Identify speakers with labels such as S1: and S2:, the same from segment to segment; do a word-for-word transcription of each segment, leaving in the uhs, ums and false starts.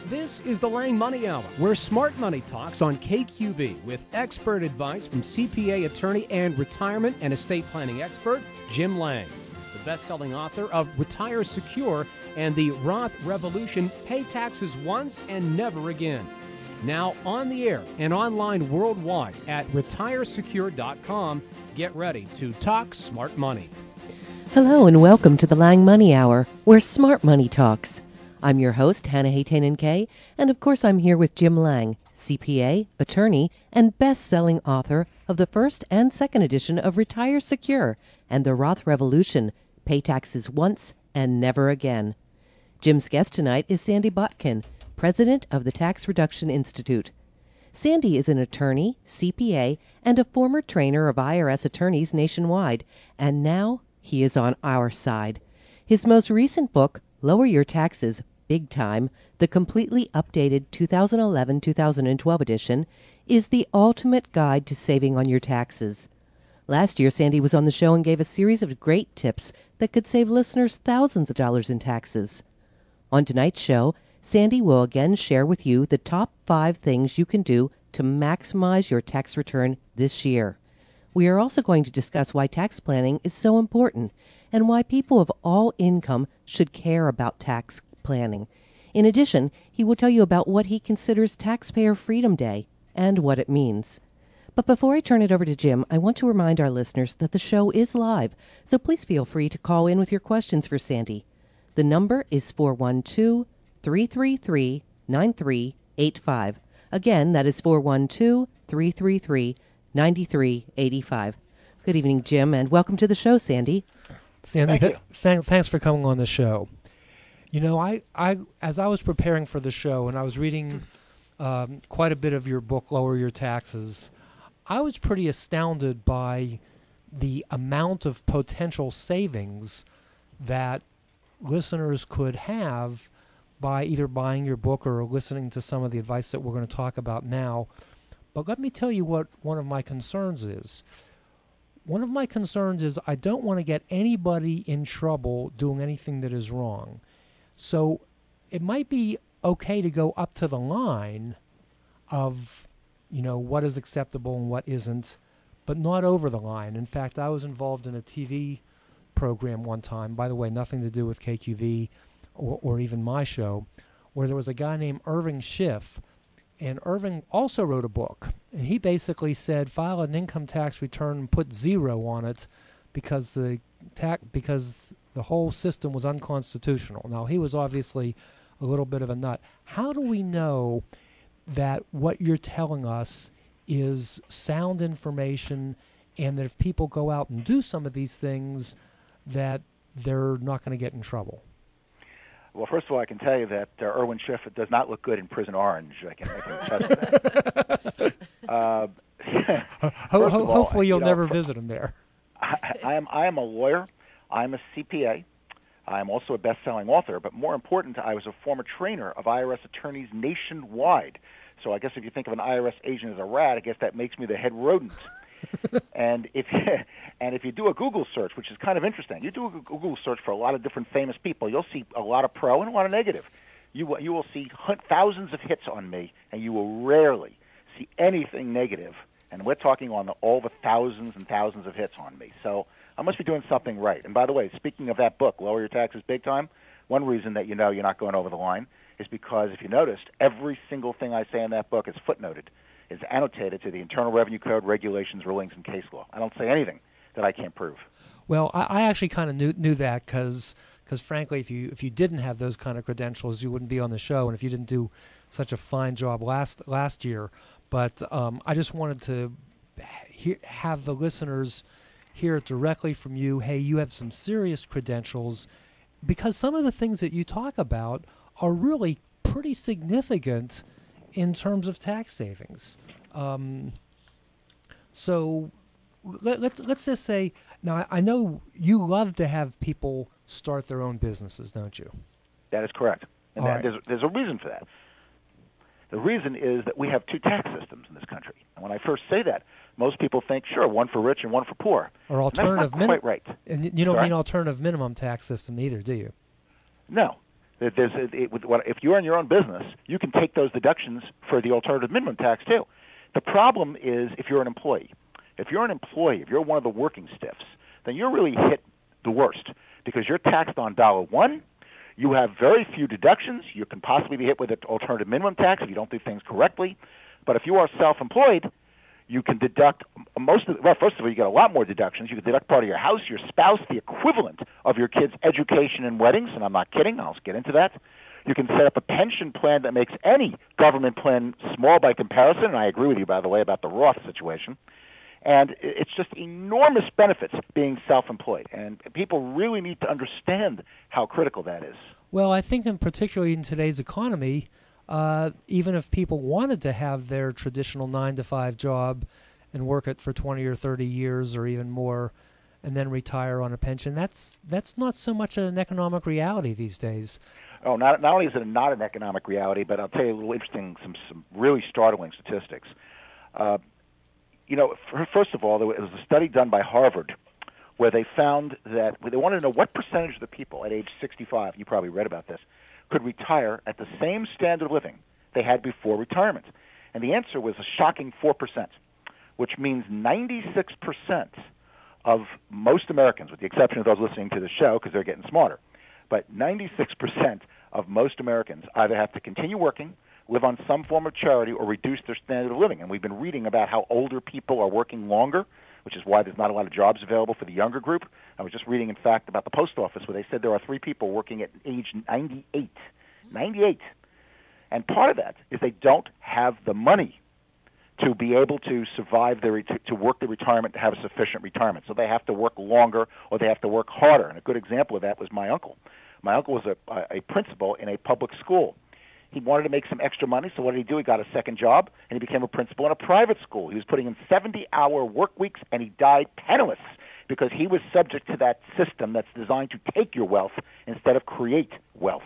S1: This is the Lang Money Hour, where smart money talks on K Q V with expert advice from C P A attorney and retirement and estate planning expert Jim Lang, the best-selling author of Retire Secure and the Roth Revolution, Pay Taxes Once and Never Again. Now on the air and online worldwide at retire secure dot com. Get ready to talk smart money.
S2: Hello and welcome to the Lang Money Hour, where smart money talks. I'm your host, Hannah Haytanen-Kay, and of course I'm here with Jim Lang, C P A, attorney, and best-selling author of the first and second edition of Retire Secure and the Roth Revolution, Pay Taxes Once and Never Again. Jim's guest tonight is Sandy Botkin, president of the Tax Reduction Institute. Sandy is an attorney, C P A, and a former trainer of I R S attorneys nationwide, and now he is on our side. His most recent book, Lower Your Taxes, Big Time, the completely updated two thousand eleven to two thousand twelve edition, is the ultimate guide to saving on your taxes. Last year, Sandy was on the show and gave a series of great tips that could save listeners thousands of dollars in taxes. On tonight's show, Sandy will again share with you the top five things you can do to maximize your tax return this year. We are also going to discuss why tax planning is so important and why people of all income should care about tax planning. In addition, he will tell you about what he considers Taxpayer Freedom Day and what it means. But before I turn it over to Jim, I want to remind our listeners that the show is live, so please feel free to call in with your questions for Sandy. The number is four one two, three three three, nine three eight five. Again, that is four one two, three three three, nine three eight five. Good evening, Jim, and welcome to the show, Sandy.
S3: Sandy,
S4: Thank you.
S3: th- th- thanks for coming on the show. You know, I, I, as I was preparing for the show and I was reading um, quite a bit of your book, Lower Your Taxes, I was pretty astounded by the amount of potential savings that listeners could have by either buying your book or listening to some of the advice that we're going to talk about now. But let me tell you what one of my concerns is. One of my concerns is I don't want to get anybody in trouble doing anything that is wrong. So it might be okay to go up to the line of, you know, what is acceptable and what isn't, but not over the line. In fact, I was involved in a T V program one time, by the way, nothing to do with K Q V or, or even my show, where there was a guy named Irving Schiff. And Irving also wrote a book, and he basically said file an income tax return and put zero on it because the tax because the whole system was unconstitutional. Now, he was obviously a little bit of a nut. How do we know that what you're telling us is sound information and that if people go out and do some of these things that they're not going to get in trouble?
S4: Well, first of all, I can tell you that uh, Irwin Schiff does not look good in Prison Orange. I can, I can attest to that. uh,
S3: ho- ho-
S4: all,
S3: hopefully you'll
S4: you know,
S3: never
S4: for,
S3: visit him there.
S4: I, I am I am a lawyer. I'm a C P A. I'm also a best-selling author. But more important, I was a former trainer of I R S attorneys nationwide. So I guess if you think of an I R S agent as a rat, I guess that makes me the head rodent. and if and if you do a Google search, which is kind of interesting, you do a Google search for a lot of different famous people, you'll see a lot of pro and a lot of negative. You will, you will see hun- thousands of hits on me, and you will rarely see anything negative. And we're talking on the, all the thousands and thousands of hits on me. So I must be doing something right. And by the way, speaking of that book, Lower Your Taxes Big Time, one reason that you know you're not going over the line is because if you noticed, every single thing I say in that book is footnoted. Is annotated to the Internal Revenue Code, regulations, rulings, and case law. I don't say anything that I can't prove.
S3: Well, I, I actually kind of knew knew that because, frankly, if you if you didn't have those kind of credentials, you wouldn't be on the show, and if you didn't do such a fine job last last year. But um, I just wanted to he- have the listeners hear it directly from you. Hey, you have some serious credentials, because some of the things that you talk about are really pretty significant in terms of tax savings. Um, so let, let's, let's just say, now I, I know you love to have people start their own businesses, don't you?
S4: That is correct. And
S3: All
S4: that,
S3: right.
S4: there's, there's a reason for that. The reason is that we have two tax systems in this country. And when I first say that, most people think, sure, one for rich and one for poor.
S3: Or
S4: And
S3: alternative
S4: that's not quite
S3: minimum.
S4: right.
S3: And you don't
S4: Sorry?
S3: mean alternative minimum tax system either, do you?
S4: No. That There's a, it, with what, if you're in your own business, you can take those deductions for the alternative minimum tax too. The problem is if you're an employee. If you're an employee, if you're one of the working stiffs, then you're really hit the worst because you're taxed on dollar one. You have very few deductions. You can possibly be hit with an alternative minimum tax if you don't do things correctly. But if you are self-employed, you can deduct most of the, well, first of all, you get a lot more deductions. You can deduct part of your house, your spouse, the equivalent of your kids' education and weddings, and I'm not kidding. I'll get into that. You can set up a pension plan that makes any government plan small by comparison, and I agree with you, by the way, about the Roth situation. And it's just enormous benefits being self-employed, and people really need to understand how critical that is.
S3: Well, I think in particularly in today's economy, uh, even if people wanted to have their traditional nine to five job and work it for twenty or thirty years or even more and then retire on a pension, that's that's not so much an economic reality these days.
S4: Oh, not not only is it not an economic reality, but I'll tell you a little interesting, some, some really startling statistics. Uh, you know, for, first of all, there was a study done by Harvard where they found that they wanted to know what percentage of the people at age sixty-five, you probably read about this, could retire at the same standard of living they had before retirement. And the answer was a shocking four percent, which means ninety-six percent of most Americans, with the exception of those listening to the show because they're getting smarter, but ninety-six percent of most Americans either have to continue working, live on some form of charity, or reduce their standard of living. And we've been reading about how older people are working longer, which is why there's not a lot of jobs available for the younger group. I was just reading, in fact, about the post office where they said there are three people working at age ninety-eight. ninety-eight. And part of that is they don't have the money to be able to survive their to, to work the retirement, to have a sufficient retirement. So they have to work longer or they have to work harder. And a good example of that was my uncle. My uncle was a, a principal in a public school. He wanted to make some extra money, so what did he do? He got a second job, and he became a principal in a private school. He was putting in seventy-hour work weeks, and he died penniless because he was subject to that system that's designed to take your wealth instead of create wealth.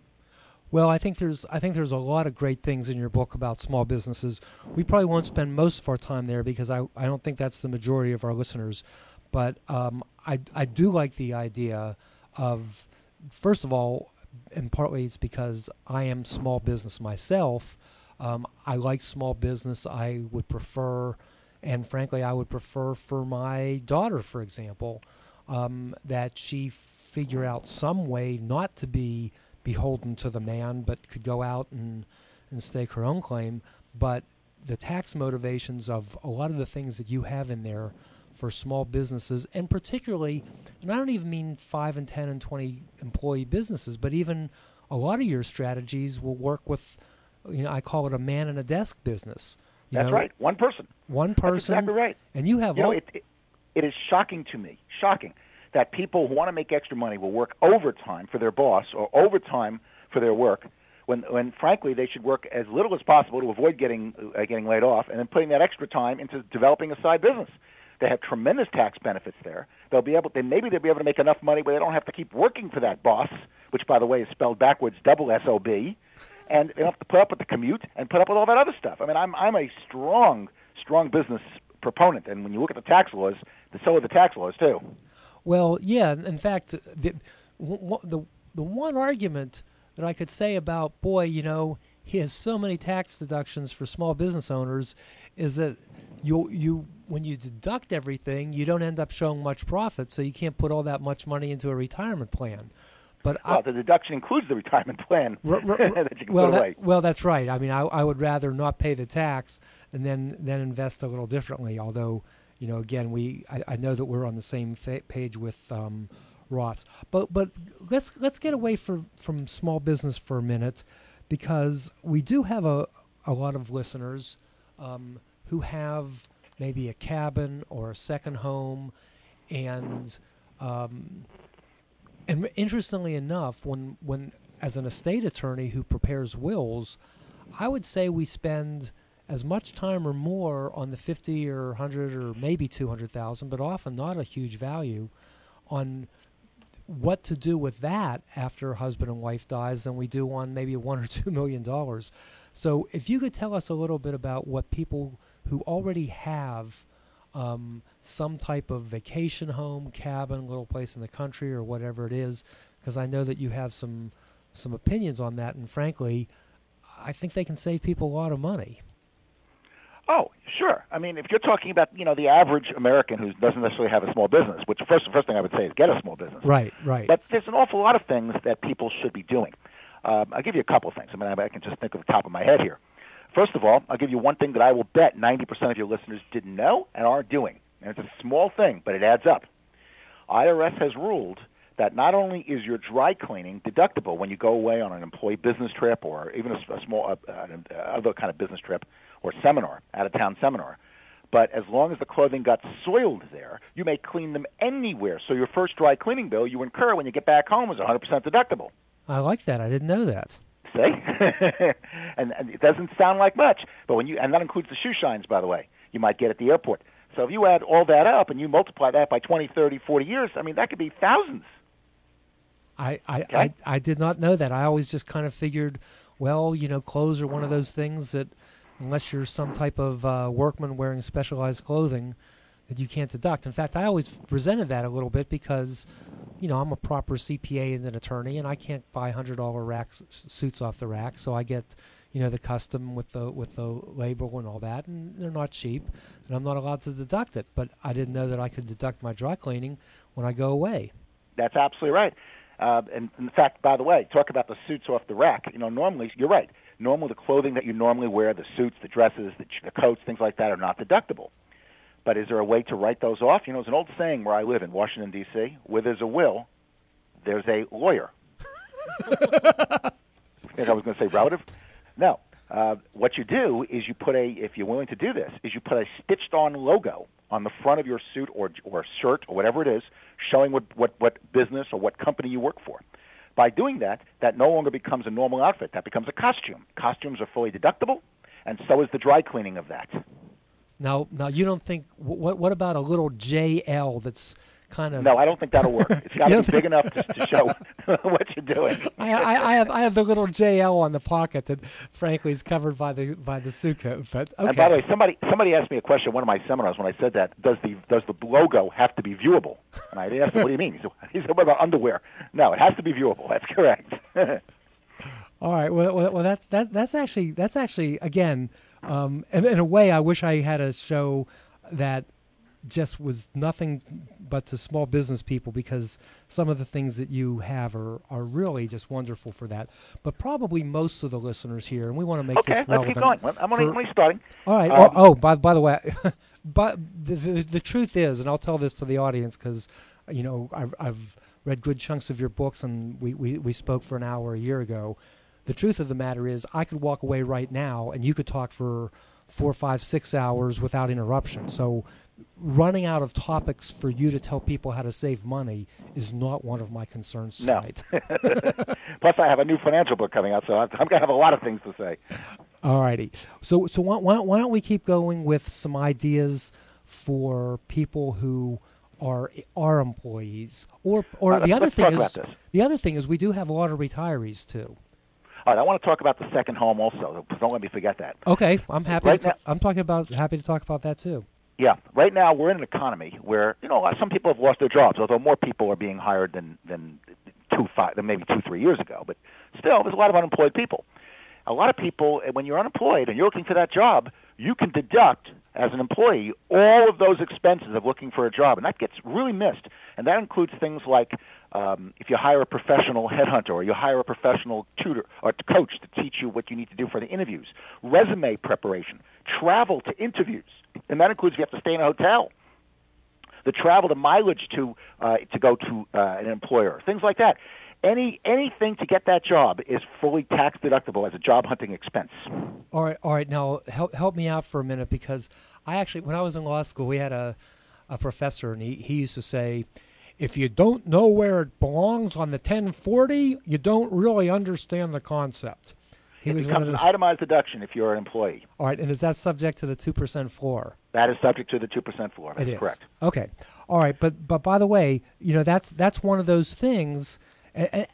S3: Well, I think there's I think there's a lot of great things in your book about small businesses. We probably won't spend most of our time there because I, I don't think that's the majority of our listeners. But um, I, I do like the idea of, first of all, and partly it's because I am small business myself. Um, I like small business. I would prefer, and frankly, I would prefer for my daughter, for example, um, that she figure out some way not to be beholden to the man, but could go out and, and stake her own claim. But the tax motivations of a lot of the things that you have in there for small businesses, and particularly, and I don't even mean five and ten and twenty employee businesses, but even a lot of your strategies will work with, you know, I call it a man and a desk business. You
S4: That's
S3: know,
S4: right. One person.
S3: One person.
S4: That's exactly right.
S3: And you have
S4: you
S3: all...
S4: know, it, it, it is shocking to me, shocking, that people who want to make extra money will work overtime for their boss or overtime for their work when, when frankly, they should work as little as possible to avoid getting uh, getting laid off and then putting that extra time into developing a side business. They have tremendous tax benefits there. They'll be able, they maybe they'll be able to make enough money where they don't have to keep working for that boss, which, by the way, is spelled backwards, double S O B, and they don't have to put up with the commute and put up with all that other stuff. I mean, I'm I'm a strong, strong business proponent, and when you look at the tax laws, so are the tax laws too.
S3: Well, yeah. In fact, the the the one argument that I could say about, boy, you know, he has so many tax deductions for small business owners, is that you you when you deduct everything, you don't end up showing much profit, so you can't put all that much money into a retirement plan. But
S4: well,
S3: I,
S4: the deduction includes the retirement plan
S3: r- r-
S4: that you can
S3: well,
S4: put away.
S3: That, well, that's right. I mean, I, I would rather not pay the tax and then then invest a little differently. Although, you know, again, we I, I know that we're on the same fa- page with um, Roths. But but let's let's get away from from small business for a minute, because we do have a a lot of listeners um, who have maybe a cabin or a second home, and um, and interestingly enough, when when as an estate attorney who prepares wills, I would say we spend as much time or more on the fifty or one hundred or maybe two hundred thousand, but often not a huge value, on what to do with that after husband and wife dies than we do on maybe one or two million dollars. So if you could tell us a little bit about what people who already have um, some type of vacation home, cabin, little place in the country, or whatever it is, because I know that you have some some opinions on that, and frankly, I think they can save people a lot of money.
S4: Oh, sure. I mean, if you're talking about, you know, the average American who doesn't necessarily have a small business, which first the first thing I would say is get a small business.
S3: Right, right.
S4: But there's an awful lot of things that people should be doing. Um, I'll give you a couple of things. I mean, I, I can just think of the top of my head here. First of all, I'll give you one thing that I will bet ninety percent of your listeners didn't know and are doing. And it's a small thing, but it adds up. I R S has ruled that not only is your dry cleaning deductible when you go away on an employee business trip or even a, a small uh, uh, other kind of business trip or seminar, out-of-town seminar, but as long as the clothing got soiled there, you may clean them anywhere. So your first dry cleaning bill you incur when you get back home is one hundred percent deductible.
S3: I like that. I didn't know that.
S4: See? and, and it doesn't sound like much, but when you and that includes the shoe shines, by the way, you might get at the airport. So if you add all that up and you multiply that by twenty, thirty, forty years, I mean, that could be thousands.
S3: I, I,
S4: Okay.
S3: I, I did not know that. I always just kind of figured, well, you know, clothes are one of those things that unless you're some type of uh, workman wearing specialized clothing, that you can't deduct. In fact, I always resented that a little bit because, you know, I'm a proper C P A and an attorney, and I can't buy one hundred dollars racks, suits off the rack, so I get, you know, the custom with the with the label and all that, and they're not cheap, and I'm not allowed to deduct it. But I didn't know that I could deduct my dry cleaning when I go away.
S4: That's absolutely right. Uh, and in fact, by the way, talk about the suits off the rack. You know, normally, you're right. Normally, the clothing that you normally wear, the suits, the dresses, the, the coats, things like that, are not deductible. But is there a way to write those off? You know, there's an old saying where I live in Washington, D C, where there's a will, there's a lawyer. I think I was going to say relative. No. Uh, what you do is you put a, if you're willing to do this, is you put a stitched-on logo on the front of your suit or or shirt or whatever it is, showing what, what, what business or what company you work for. By doing that, that no longer becomes a normal outfit. That becomes a costume. Costumes are fully deductible, and so is the dry cleaning of that.
S3: Now, now you don't think, what what about a little J L that's kind of...
S4: No, I don't think that'll work. It's got to be big enough to, to show what you're doing.
S3: I, I, I have I have the little J L on the pocket that, frankly, is covered by the by the suit coat. But okay.
S4: And by the way, somebody somebody asked me a question at one of my seminars when I said that. Does the does the logo have to be viewable? And I asked him, what do you mean? He said, he said, what about underwear? No, it has to be viewable. That's correct.
S3: All right. Well, well, well that that that's actually that's actually again, um, in, in a way, I wish I had a show that just was nothing but to small business people, because some of the things that you have are, are really just wonderful for that. But probably most of the listeners here, and we want to make
S4: okay,
S3: this relevant.
S4: let's keep going. I'm only,
S3: for,
S4: only starting.
S3: All right.
S4: Um,
S3: oh, oh, by by the way, but the, the the truth is, and I'll tell this to the audience because, you know, I've I've read good chunks of your books, and we, we, we spoke for an hour a year ago. The truth of the matter is, I could walk away right now, and you could talk for four, five, six hours without interruption. So running out of topics for you to tell people how to save money is not one of my concerns tonight.
S4: No. Plus, I have a new financial book coming out, so I'm going to have a lot of things to say.
S3: All righty. So, so why, why, why don't we keep going with some ideas for people who are are employees, or or
S4: uh,
S3: the other
S4: let's
S3: thing
S4: talk
S3: is
S4: about this.
S3: the other thing is we do have a lot of retirees too.
S4: All right, I want to talk about the second home also. Don't let me forget that.
S3: Okay, I'm happy.
S4: Right
S3: to ta- I'm talking about happy to talk about that too.
S4: Yeah, right now we're in an economy where, you know, some people have lost their jobs, although more people are being hired than than two five than maybe two three years ago. But still, there's a lot of unemployed people. A lot of people, when you're unemployed and you're looking for that job, you can deduct as an employee all of those expenses of looking for a job, and that gets really missed. And that includes things like um, if you hire a professional headhunter or you hire a professional tutor or coach to teach you what you need to do for the interviews, resume preparation, travel to interviews, and that includes if you have to stay in a hotel, the travel, the mileage to uh, to go to uh, an employer, things like that. Any anything to get that job is fully tax deductible as a job hunting expense.
S3: All right, all right. Now help help me out for a minute, because I actually, when I was in law school, we had a a professor, and he, he used to say, if you don't know where it belongs on the ten forty, you don't really understand the concept. He
S4: It
S3: was one
S4: becomes
S3: of
S4: an
S3: those.
S4: itemized deduction if you're an employee.
S3: All right, and is that subject to the two percent floor?
S4: That is subject to the two percent floor. That's
S3: It is.
S4: correct.
S3: Okay. All right, but but by the way, you know, that's that's one of those things, and,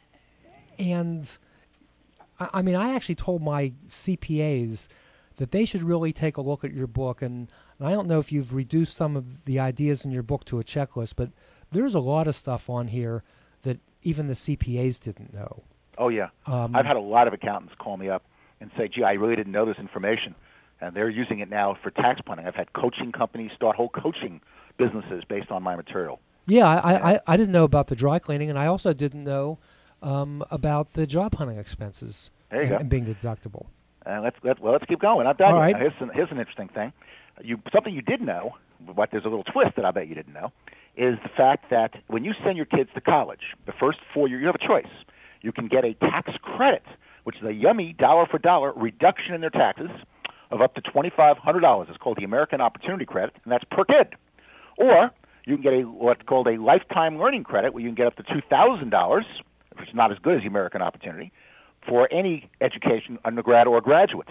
S3: and I, I mean, I actually told my C P As that they should really take a look at your book, and, and I don't know if you've reduced some of the ideas in your book to a checklist, but there's a lot of stuff on here that even the C P As didn't know.
S4: Oh, yeah.
S3: Um,
S4: I've had a lot of accountants call me up and say, gee, I really didn't know this information. And they're using it now for tax planning. I've had coaching companies start whole coaching businesses based on my material.
S3: Yeah, I, I, I didn't know about the dry cleaning, and I also didn't know um, about the job hunting expenses
S4: There you
S3: and,
S4: go.
S3: and being deductible.
S4: Uh, let's, let's, well, let's keep going. I'm done
S3: All
S4: yet.
S3: right.
S4: Here's, an, here's an interesting thing. You, something you did know, but there's a little twist that I bet you didn't know, is the fact that when you send your kids to college, the first four years, you have a choice. You can get a tax credit, which is a yummy dollar-for-dollar reduction in their taxes of up to twenty-five hundred dollars. It's called the American Opportunity Credit, and that's per kid. Or you can get a what's called a lifetime learning credit, where you can get up to two thousand dollars, which is not as good as the American Opportunity, for any education, undergrad or graduate.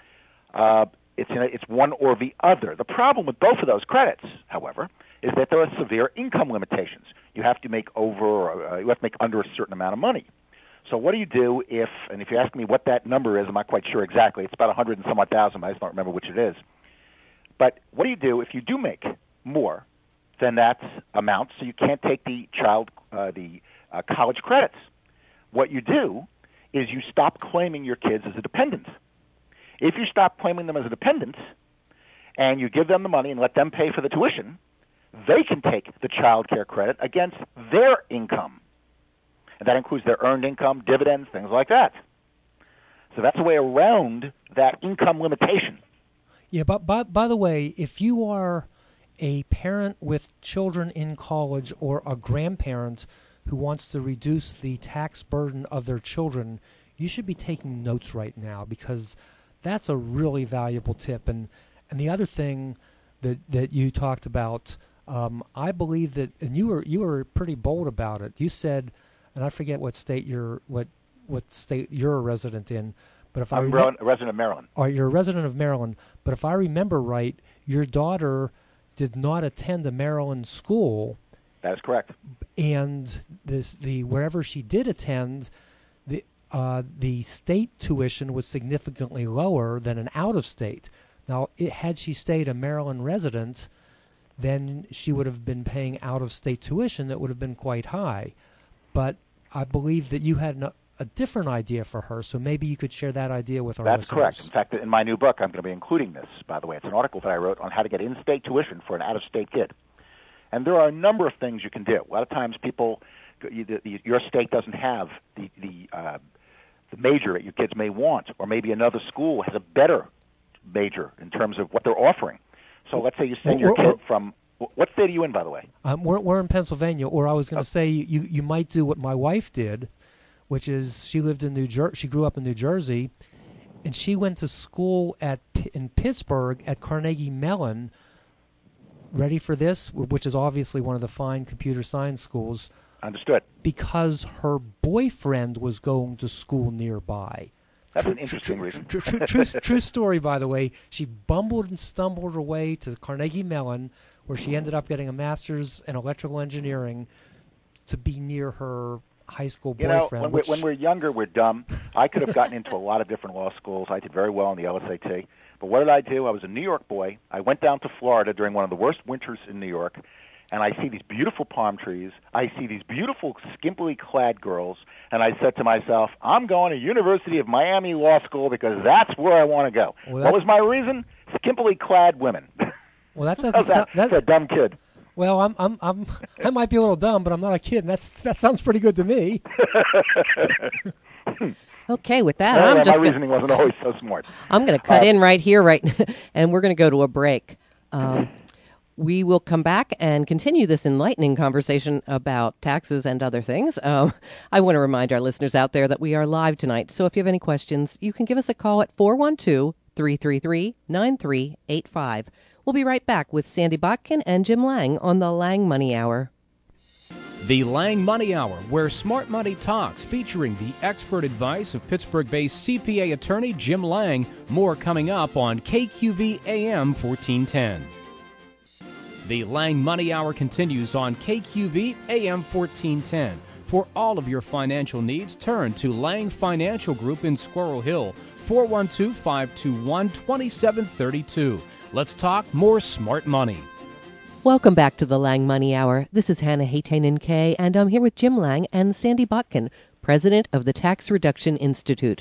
S4: Uh, it's, in a, it's one or the other. The problem with both of those credits, however, is that there are severe income limitations. You have to make over, or, uh, you have to make under a certain amount of money. So what do you do if, and if you ask me what that number is, I'm not quite sure exactly. It's about a hundred and some odd thousand, but I just don't remember which it is. But what do you do if you do make more than that amount, so you can't take the child, uh, the uh, college credits? What you do is you stop claiming your kids as a dependent. If you stop claiming them as a dependent and you give them the money and let them pay for the tuition, they can take the child care credit against their income. And that includes their earned income, dividends, things like that. So that's a way around that income limitation.
S3: Yeah, but by, by the way, if you are a parent with children in college or a grandparent who wants to reduce the tax burden of their children, you should be taking notes right now, because that's a really valuable tip. And and the other thing that that you talked about, um, I believe that, and you were you were pretty bold about it. You said, and I forget what state you're what what state you're a resident in, but if
S4: I'm
S3: I remem-
S4: a resident of Maryland.
S3: Or you're a resident of Maryland, but if I remember right, your daughter did not attend a Maryland school.
S4: That is correct.
S3: And this the wherever she did attend, the uh, the state tuition was significantly lower than an out of state. Now, it, had she stayed a Maryland resident, then she would have been paying out of state tuition that would have been quite high. But I believe that you had an, a different idea for her, so maybe you could share that idea with our
S4: That's
S3: listeners.
S4: correct. In fact, in my new book, I'm going to be including this, by the way. It's an article that I wrote on how to get in-state tuition for an out-of-state kid. And there are a number of things you can do. A lot of times people, you, the, your state doesn't have the, the, uh, the major that your kids may want, or maybe another school has a better major in terms of what they're offering. So let's say you send your kid from, what state are you in, by the way?
S3: Um, we're, we're in Pennsylvania, or I was going to
S4: Oh.
S3: say you, you might do what my wife did, which is she lived in New Jersey. She grew up in New Jersey, and she went to school at in Pittsburgh at Carnegie Mellon. Ready for this? Which is obviously one of the fine computer science schools.
S4: Understood.
S3: Because her boyfriend was going to school nearby.
S4: That's
S3: True-
S4: an interesting
S3: true,
S4: reason.
S3: True, true, true, true story, by the way. She bumbled and stumbled her way to Carnegie Mellon, where she ended up getting a master's in electrical engineering to be near her high school
S4: You know,
S3: boyfriend.
S4: when we're,
S3: which,
S4: when we're younger, we're dumb. I could have gotten into a lot of different law schools. I did very well on the L S A T. But what did I do? I was a New York boy. I went down to Florida during one of the worst winters in New York, and I see these beautiful palm trees. I see these beautiful, skimpily clad girls, and I said to myself, I'm going to University of Miami Law School because that's where I want to go.
S3: Well,
S4: what
S3: that-
S4: was my reason? Skimpily clad women.
S3: well, that doesn't
S4: How's that?
S3: sound, that,
S4: That's a dumb kid.
S3: well, I'm, I'm, I'm, I might be a little dumb, but I'm not a kid, and that's that sounds pretty good to me.
S2: Okay, with that,
S4: Anyway,
S2: I'm
S4: my
S2: just gonna,
S4: reasoning wasn't always so smart.
S2: I'm going to cut
S4: Uh,
S2: in right here, right, and we're going to go to a break. Um, we will come back and continue this enlightening conversation about taxes and other things. Um, I want to remind our listeners out there that we are live tonight, so if you have any questions, you can give us a call at four one two, three three three, nine three eight five. We'll be right back with Sandy Botkin and Jim Lang on the Lang Money Hour.
S1: The Lang Money Hour, where smart money talks, featuring the expert advice of Pittsburgh-based C P A attorney Jim Lang. More coming up on K Q V A M fourteen ten. The Lang Money Hour continues on K Q V A M fourteen ten. For all of your financial needs, turn to Lang Financial Group in Squirrel Hill, four one two, five two one, two seven three two. Let's talk more smart money.
S2: Welcome back to the Lang Money Hour. This is Hannah Haytanen Kay, and I'm here with Jim Lang and Sandy Botkin, president of the Tax Reduction Institute.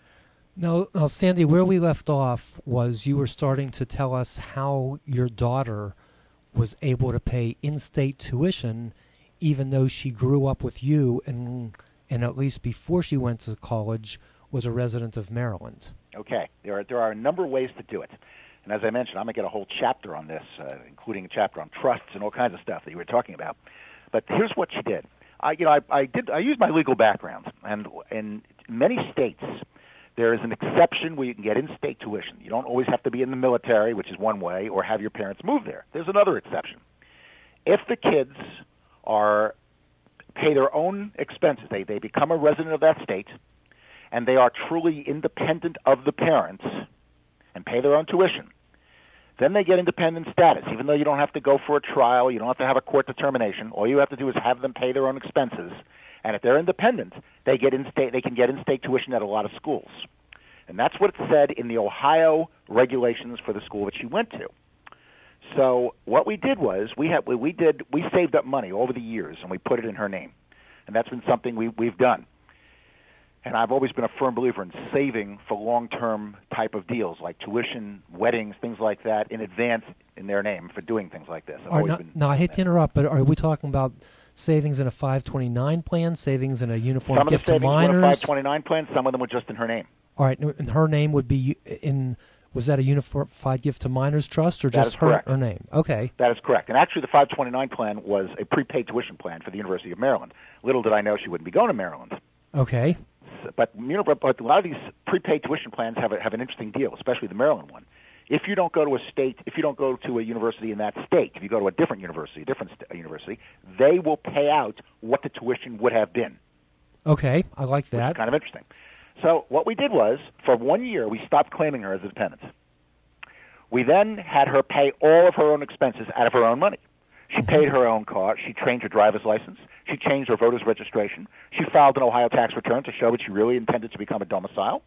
S3: Now, now, Sandy, where we left off was you were starting to tell us how your daughter was able to pay in-state tuition even though she grew up with you and, and at least before she went to college, was a resident of Maryland.
S4: Okay. There are, there are a number of ways to do it. And as I mentioned, I'm going to get a whole chapter on this, uh, including a chapter on trusts and all kinds of stuff that you were talking about. But here's what she did. I, you know, I, I did. I used my legal background, and in many states, there is an exception where you can get in-state tuition. You don't always have to be in the military, which is one way, or have your parents move there. There's another exception. If the kids are pay their own expenses, they, they become a resident of that state, and they are truly independent of the parents and pay their own tuition, then they get independent status. Even though you don't have to go for a trial, you don't have to have a court determination. All you have to do is have them pay their own expenses. And if they're independent, they get in-state. They can get in-state tuition at a lot of schools, and that's what it said in the Ohio regulations for the school that she went to. So what we did was we had we did we saved up money over the years, and we put it in her name, and that's been something we we've done. And I've always been a firm believer in saving for long-term type of deals, like tuition, weddings, things like that, in advance in their name for doing things like this. I've
S3: Are
S4: always
S3: not,
S4: been
S3: now, I hate
S4: that.
S3: to interrupt, but are we talking about savings in a five twenty-nine plan, savings in a uniform
S4: Some of the
S3: gift to
S4: savings were in
S3: minors?
S4: five twenty-nine plans. Some of them were just in her name.
S3: All right, and her name would be in. Was that a unified gift to minors trust, or
S4: That
S3: just
S4: is
S3: her,
S4: correct.
S3: her name? Okay.
S4: That is correct. And actually, the five twenty-nine plan was a prepaid tuition plan for the University of Maryland. Little did I know she wouldn't be going to Maryland.
S3: Okay.
S4: But you know, but, but a lot of these prepaid tuition plans have a, have an interesting deal, especially the Maryland one. If you don't go to a state, if you don't go to a university in that state, if you go to a different university, a different st- university, they will pay out what the tuition would have been.
S3: Okay, I like
S4: Which
S3: that.
S4: is kind of interesting. So what we did was, for one year, we stopped claiming her as a dependent. We then had her pay all of her own expenses out of her own money. She paid her own car. She changed her driver's license. She changed her voter's registration. She filed an Ohio tax return to show that she really intended to become a domicile.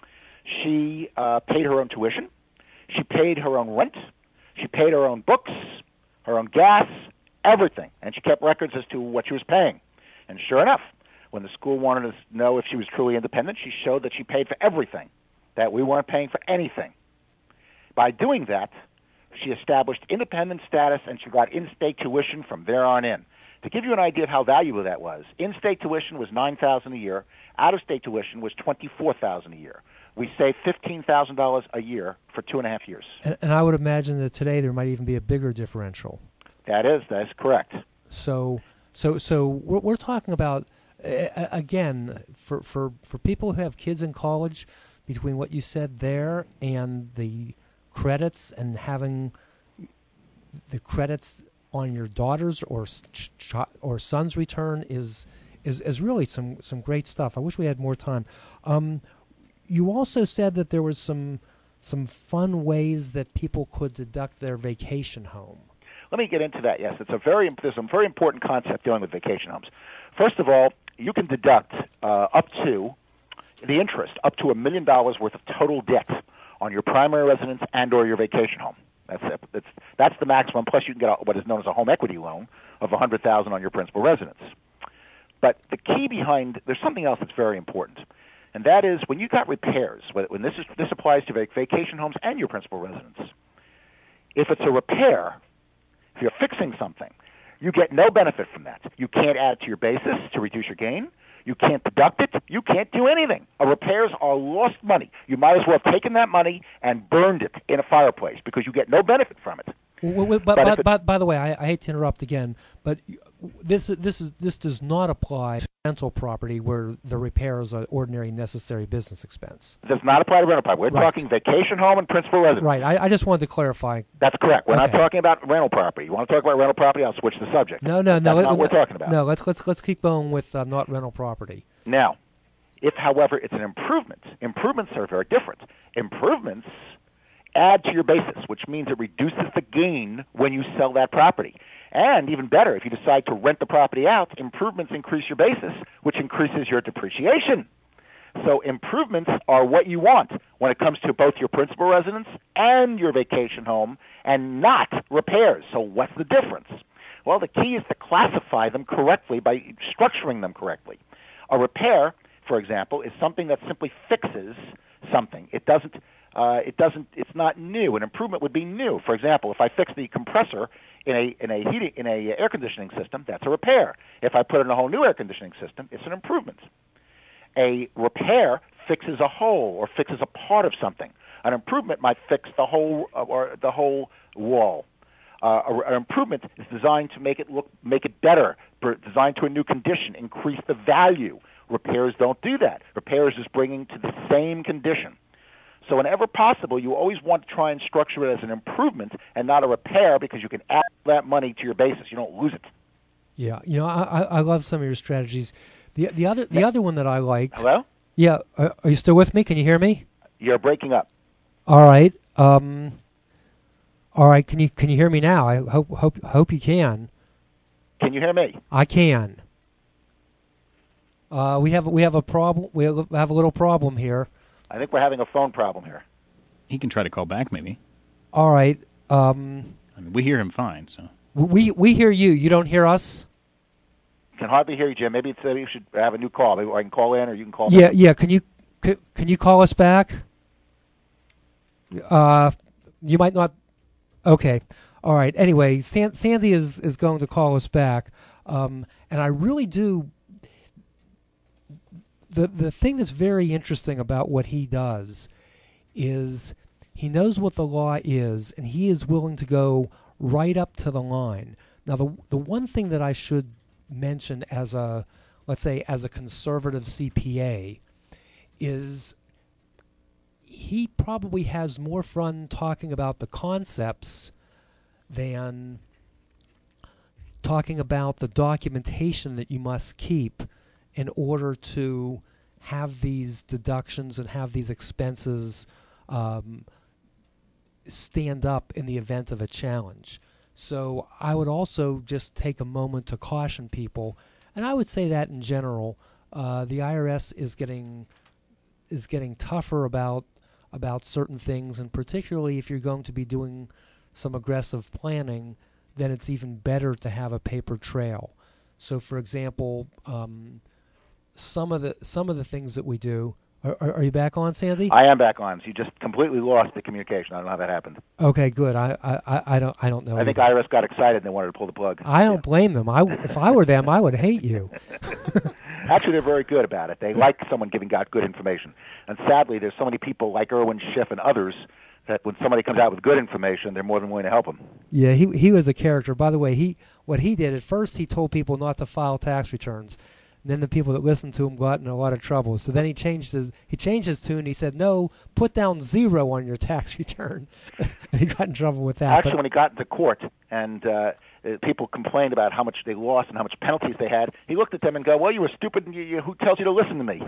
S4: She uh, paid her own tuition. She paid her own rent. She paid her own books, her own gas, everything. And she kept records as to what she was paying. And sure enough, when the school wanted to know if she was truly independent, she showed that she paid for everything, that we weren't paying for anything. By doing that, she established independent status, and she got in-state tuition from there on in. To give you an idea of how valuable that was, in-state tuition was nine thousand dollars a year. Out-of-state tuition was twenty-four thousand dollars a year. We saved fifteen thousand dollars a year for two and a half years.
S3: And, and I would imagine that today there might even be a bigger differential.
S4: That is, that is correct.
S3: So, so, so we're, we're talking about uh, again for, for for people who have kids in college, between what you said there and the credits and having the credits on your daughter's or ch- or son's return is is is really some some great stuff. I wish we had more time. Um, you also said that there was some some fun ways that people could deduct their vacation home.
S4: Let me get into that. Yes, it's a very there's a very important concept dealing with vacation homes. First of all, you can deduct uh, up to the interest up to a million dollars worth of total debt on your primary residence and or your vacation home. That's that's that's the maximum. Plus, you can get a, what is known as a home equity loan of a hundred thousand dollars on your principal residence. But the key behind there's something else that's very important, and that is when you got repairs. When this is this applies to vac- vacation homes and your principal residence. If it's a repair, if you're fixing something, you get no benefit from that. You can't add it to your basis to reduce your gain. You can't deduct it. You can't do anything. A repairs are lost money. You might as well have taken that money and burned it in a fireplace because you get no benefit from it.
S3: Well, well, but,
S4: But
S3: but,
S4: if it-
S3: but by the way, I, I hate to interrupt again, but this this is this does not apply to rental property where the repairs are ordinary necessary business expense.
S4: It does not apply to rental property. We're
S3: Right.
S4: talking vacation home and principal residence.
S3: Right. I, I just wanted to clarify.
S4: That's correct. We're not
S3: Okay.
S4: talking about rental property. You want to talk about rental property? I'll switch the subject.
S3: No, no, no.
S4: That's not
S3: let-
S4: what we're talking about.
S3: No, let's let's let's keep going with uh, not rental property.
S4: Now, if, however, it's an improvement, improvements are very different. Improvements add to your basis, which means it reduces the gain when you sell that property. And even better, if you decide to rent the property out, improvements increase your basis, which increases your depreciation. So improvements are what you want when it comes to both your principal residence and your vacation home, and not repairs. So what's the difference? Well, the key is to classify them correctly by structuring them correctly. A repair, for example, is something that simply fixes something. It doesn't. Uh, it doesn't. It's not new. An improvement would be new. For example, if I fix the compressor in a in a heating in a air conditioning system, that's a repair. If I put in a whole new air conditioning system, it's an improvement. A repair fixes a hole or fixes a part of something. An improvement might fix the whole uh, or the whole wall. Uh, an improvement is designed to make it look, make it better, designed to a new condition, increase the value. Repairs don't do that. Repairs is bringing to the same condition. So whenever possible, you always want to try and structure it as an improvement and not a repair, because you can add that money to your basis. You don't lose it.
S3: Yeah, you know, I, I love some of your strategies. The the other the other one that I liked.
S4: Hello?
S3: Yeah, are, are you still with me? Can you hear me?
S4: You're breaking up.
S3: All right. Um, all right. Can you can you hear me now? I hope hope hope you can.
S4: Can you hear me?
S3: I can. Uh, we have we have a problem. We have a little problem here.
S4: I think we're having a phone problem here.
S5: He can try to call back, maybe.
S3: All right. Um,
S5: I mean, we hear him fine, so.
S3: We we hear you. You don't hear us?
S4: Can hardly hear you, Jim. Maybe it's, uh, you should have a new call. Maybe I can call in, or you can call me.
S3: Yeah, yeah. Can you can, can you call us back? Uh, you might not. Okay. All right. Anyway, San, Sandy is, is going to call us back, um, and I really do. The the thing that's very interesting about what he does is he knows what the law is, and he is willing to go right up to the line. Now, the the one thing that I should mention as a, let's say, as a conservative C P A, is he probably has more fun talking about the concepts than talking about the documentation that you must keep in order to have these deductions and have these expenses um, stand up in the event of a challenge. So I would also just take a moment to caution people, and I would say that in general, uh, the I R S is getting is getting tougher about about certain things, and particularly if you're going to be doing some aggressive planning, then it's even better to have a paper trail. So, for example, um, some of the some of the things that we do. Are, are, are you back on, Sandy?
S4: I am back on. So you just completely lost the communication. I don't know how that happened.
S3: Okay, good. I I, I don't I don't know.
S4: I think
S3: either.
S4: I R S got excited and they wanted to pull the plug.
S3: I don't blame them. I if I were them, I would hate you.
S4: Actually, they're very good about it. They like someone giving out good information. And sadly, there's so many people like Irwin Schiff and others that when somebody comes out with good information, they're more than willing to help them.
S3: Yeah, he he was a character. By the way, he what he did at first, he told people not to file tax returns. And then the people that listened to him got in a lot of trouble. So then he changed his he changed his tune. He said, "No, put down zero on your tax return." And he got in trouble with that.
S4: Actually,
S3: but
S4: when he got into court and uh, people complained about how much they lost and how much penalties they had, he looked at them and go, "Well, you were stupid, and you, you, who tells you to listen to me?"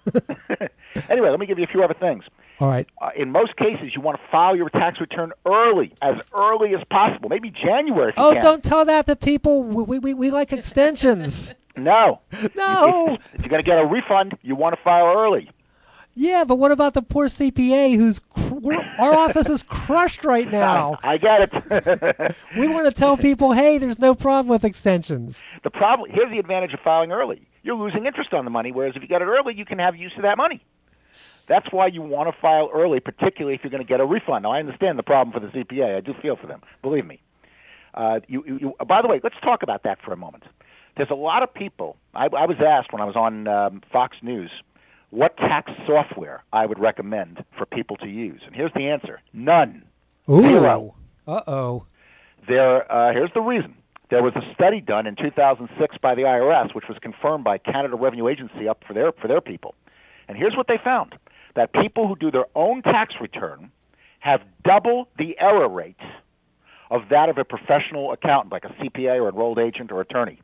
S4: Anyway, let me give you a few other things.
S3: All right.
S4: Uh, in most cases, you want to file your tax return early, as early as possible, maybe January if you
S3: oh,
S4: can.
S3: don't tell that to people. We we we like extensions.
S4: No.
S3: No.
S4: If, if you're going to get a refund, you want to file early.
S3: Yeah, but what about the poor C P A who's cr- our office is crushed right now?
S4: I, I get it.
S3: We want to tell people, hey, there's no problem with extensions.
S4: The problem here's the advantage of filing early. You're losing interest on the money, whereas if you get it early, you can have use of that money. That's why you want to file early, particularly if you're going to get a refund. Now, I understand the problem for the C P A. I do feel for them. Believe me. Uh, you, you, you, by the way, let's talk about that for a moment. There's a lot of people. I, I was asked when I was on um, Fox News what tax software I would recommend for people to use. And here's the answer. None.
S3: Ooh.
S4: Zero.
S3: Uh-oh.
S4: There, uh, here's the reason. There was a study done in two thousand six by the I R S, which was confirmed by Canada Revenue Agency up for their, for their people. And here's what they found, that people who do their own tax return have double the error rate of that of a professional accountant, like a C P A or enrolled agent or attorney.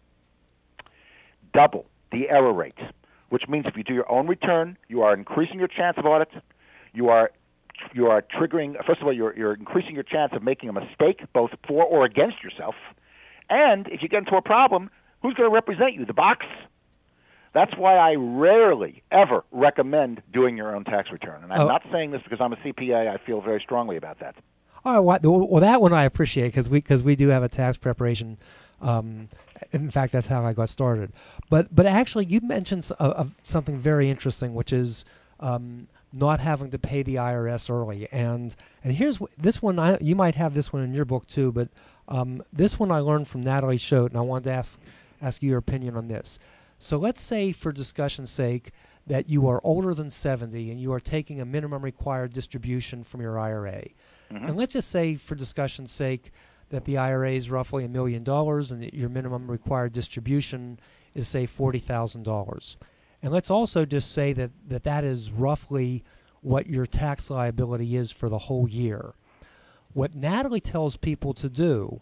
S4: Double the error rate, which means if you do your own return, you are increasing your chance of audit. You are you are triggering. First of all, you're you're increasing your chance of making a mistake, both for or against yourself. And if you get into a problem, who's going to represent you? The box. That's why I rarely ever recommend doing your own tax return. And I'm
S3: oh.
S4: not saying this because I'm a C P A. I feel very strongly about that.
S3: All right, well, that one I appreciate because we because we do have a tax preparation um, In fact, that's how I got started. But but actually, you mentioned s- uh, uh, something very interesting, which is um, not having to pay the I R S early. And and here's wh- this one. I, you might have this one in your book too, but um, this one I learned from Natalie Schote, and I wanted to ask ask your opinion on this. So let's say, for discussion's sake, that you are older than seventy and you are taking a minimum required distribution from your I R A.
S4: Mm-hmm.
S3: And let's just say, for discussion's sake, that the I R A is roughly a million dollars and that your minimum required distribution is, say, forty thousand dollars. And let's also just say that, that that is roughly what your tax liability is for the whole year. What Natalie tells people to do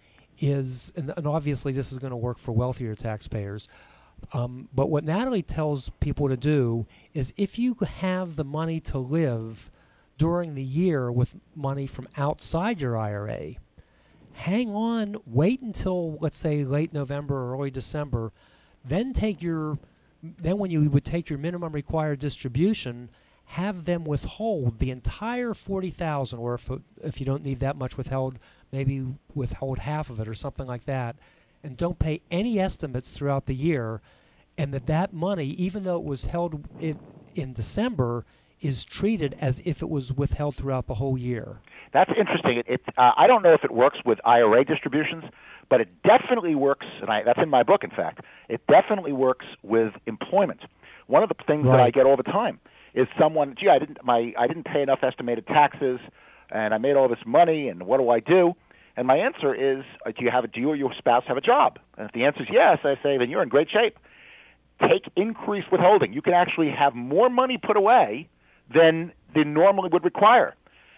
S3: is, and, and obviously this is going to work for wealthier taxpayers, um, but what Natalie tells people to do is, if you have the money to live during the year with money from outside your I R A, hang on, wait until, let's say, late November or early December, then take your, then when you would take your minimum required distribution, have them withhold the entire forty thousand dollars, or if, if you don't need that much withheld, maybe withhold half of it or something like that, and don't pay any estimates throughout the year, and that that money, even though it was held in, in December, is treated as if it was withheld throughout the whole year.
S4: That's interesting. It, it, uh, I don't know if it works with I R A distributions, but it definitely works, and I, that's in my book, in fact. It definitely works with employment. One of the things
S3: Right.
S4: that I get all the time is someone, gee, I didn't, my, I didn't pay enough estimated taxes, and I made all this money, and what do I do? And my answer is, uh, do you have a, do you or your spouse have a job? And if the answer is yes, I say, then you're in great shape. Take increased withholding. You can actually have more money put away than they normally would require.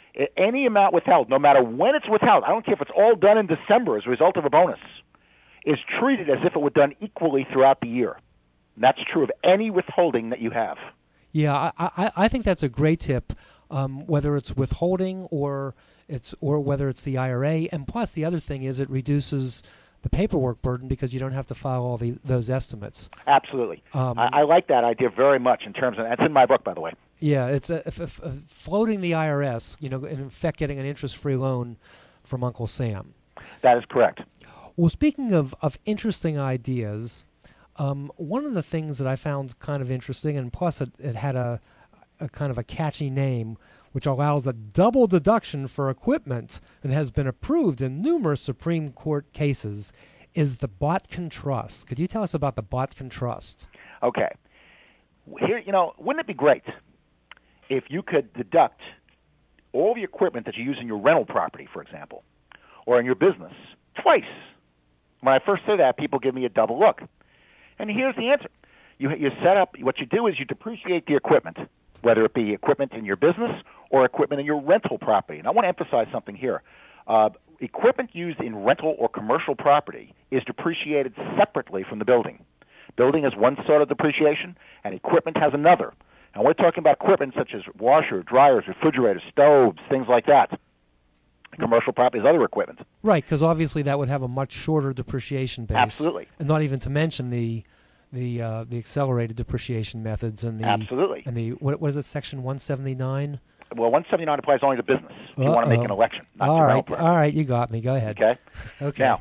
S4: Any amount withheld, no matter when it's withheld, I don't care if it's all done in December as a result of a bonus, is treated as if it were done equally throughout the year. And that's true of any withholding that you have.
S3: Yeah, I, I, I think that's a great tip, um, whether it's withholding or it's or whether it's the I R A. And plus, the other thing is it reduces the paperwork burden because you don't have to file all the, those estimates.
S4: Absolutely.
S3: Um,
S4: I, I like that idea very much in terms of, that's in my book, by the way.
S3: Yeah, it's a, if, if, if floating the I R S, you know, in effect getting an interest-free loan from Uncle Sam.
S4: That is correct.
S3: Well, speaking of, of interesting ideas, um, one of the things that I found kind of interesting, and plus it, it had a, a kind of a catchy name, which allows a double deduction for equipment and has been approved in numerous Supreme Court cases, is the Botkin Trust. Could you tell us about the Botkin Trust?
S4: Okay. Here, you know, wouldn't it be great if you could deduct all the equipment that you use in your rental property, for example, or in your business, twice? When I first say that, people give me a double look. And here's the answer. You, you set up, what you do is you depreciate the equipment, whether it be equipment in your business or equipment in your rental property. And I want to emphasize something here. Uh, equipment used in rental or commercial property is depreciated separately from the building. Building has one sort of depreciation, and equipment has another. And we're talking about equipment such as washer, dryers, refrigerators, stoves, things like that. Commercial property is other equipment.
S3: Right, because obviously that would have a much shorter depreciation base.
S4: Absolutely.
S3: And not even to mention the the uh, the accelerated depreciation methods and the
S4: Absolutely.
S3: and the what what is it, section one seventy-nine?
S4: Well, one seventy-nine applies only to business. If you want to make an election, not
S3: all
S4: to rental
S3: right,
S4: property.
S3: all right, you got me. Go ahead.
S4: Okay.
S3: Okay.
S4: Now,